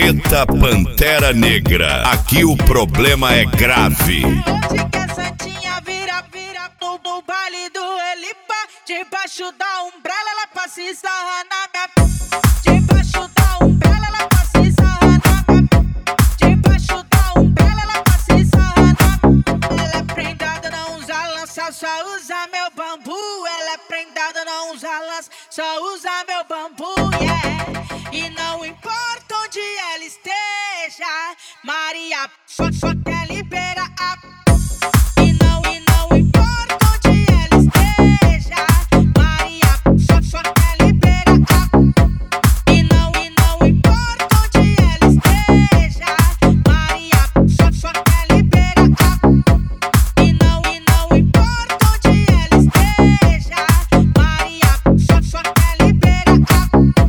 Carreta Pantera Negra. Aqui o problema é grave. Hoje que a Santinha vira no baile do Elipa. Debaixo da umbrella ela passa e sarra na minha. Debaixo da umbrella ela passa e sarra na minha. Debaixo da umbrella ela passa e sarra na minha. Ela é prendada, não usa lança, só usa meu bambu. Ela é prendada, não usa lança, só usa meu bambu, yeah. E não importa onde ela esteja, Maria só quer liberar a. E não importa onde ela esteja, Maria só quer liberar a. E não importa onde ela esteja, Maria só quer liberar a. E não importa onde ela esteja, Maria só quer liberar a.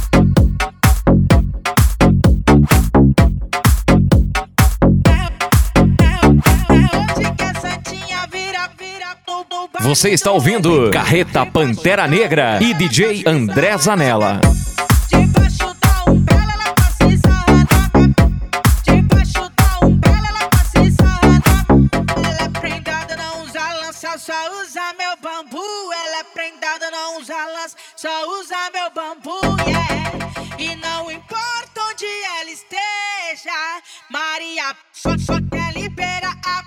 Você está ouvindo Carreta Pantera Negra e DJ André Zanella. Debaixo da umbrella ela passa e sarra na minha. Debaixo da umbrella ela passa e sarra na minha. Ela é prendada, não usa lança, só usa meu bambu. Ela é prendada, não usa lança, só usa meu bambu, yeah. E não importa onde ela esteja, Maria só quer liberar a.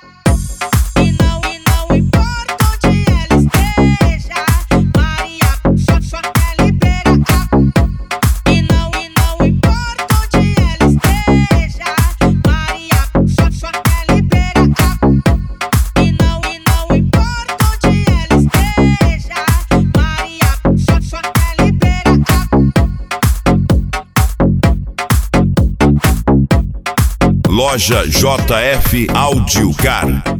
Loja JF Áudio Car.